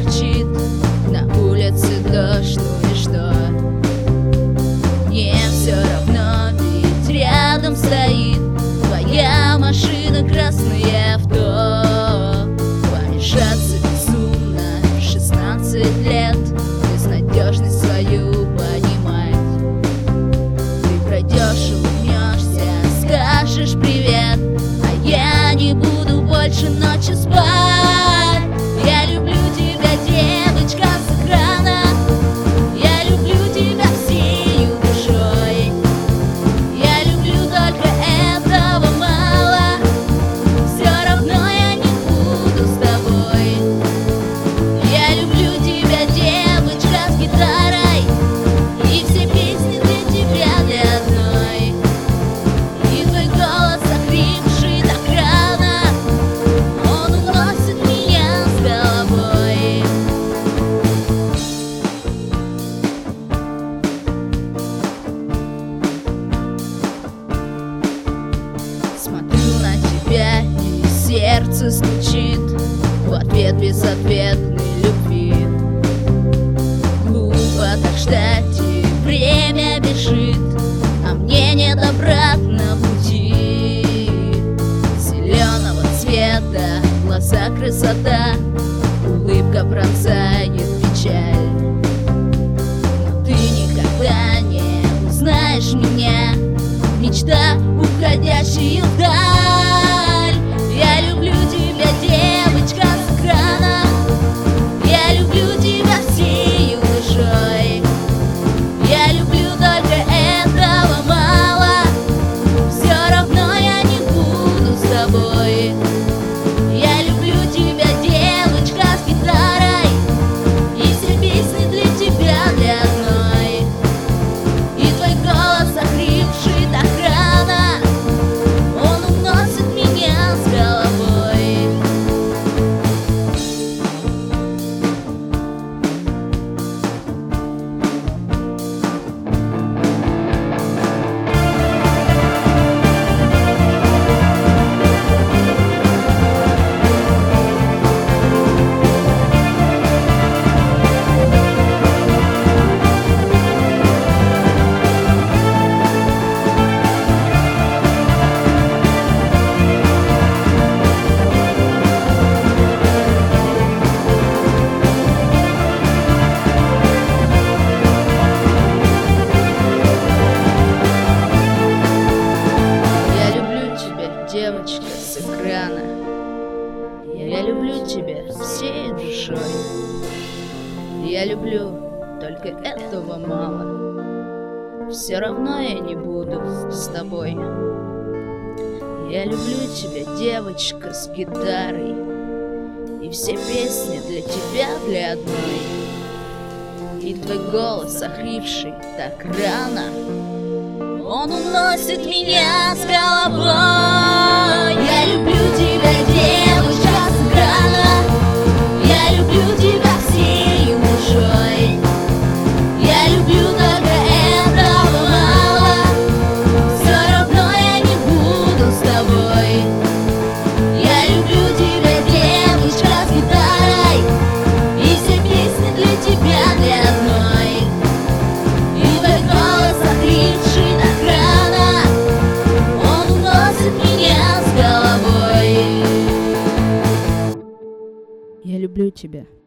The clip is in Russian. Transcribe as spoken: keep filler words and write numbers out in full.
торчит, на улице дождь, ну и что? Мне все равно, ведь рядом стоит твоя машина, красное авто. Помешаться безумно в шестнадцать лет, безнадежность свою понимать. Ты пройдешь, улыбнешься, скажешь привет, а я не буду больше ночью спать. Я люблю тебя, девочка с экрана, я люблю тебя всей душой. Я люблю, только этого мало, все равно я не буду с тобой. Я люблю тебя, девочка с гитарой, и все песни для тебя, для одной. И твой голос, охрипший так рано, он уносит меня с головой. Смотрю на тебя, и сердце стучит в ответ безответной любви. Глупо так ждать, и время бежит, а мне нет обратно пути. Зеленого цвета глаза, красота, улыбка пронзает печаль. Но ты никогда не узнаешь меня, мечта, уходящая вдаль. Я люблю тебя, девочка с экрана, я люблю тебя всей душой. Я люблю, только этого мало, все равно я не буду с тобой. Я люблю тебя, девочка с гитарой, и все песни для тебя, для одной. И твой голос, охрипший так рано, он уносит меня с головой. Девочка с экрана, я люблю тебя всей душой. Я люблю, только этого мало, все равно я не буду с тобой. Я люблю тебя, девочка с гитарой, и все песни для тебя, для одной. И твой голос, охрипший так рано, он уносит меня с головой. Я люблю тебя, девочка с экрана, я люблю тебя всей душой. Я люблю, только этого мало, все равно я не буду с тобой. Я люблю тебя, девочка с гитарой, и все песни для тебя, для одной. И твой голос, охрипший так рано, он уносит меня с головой. Я люблю тебя.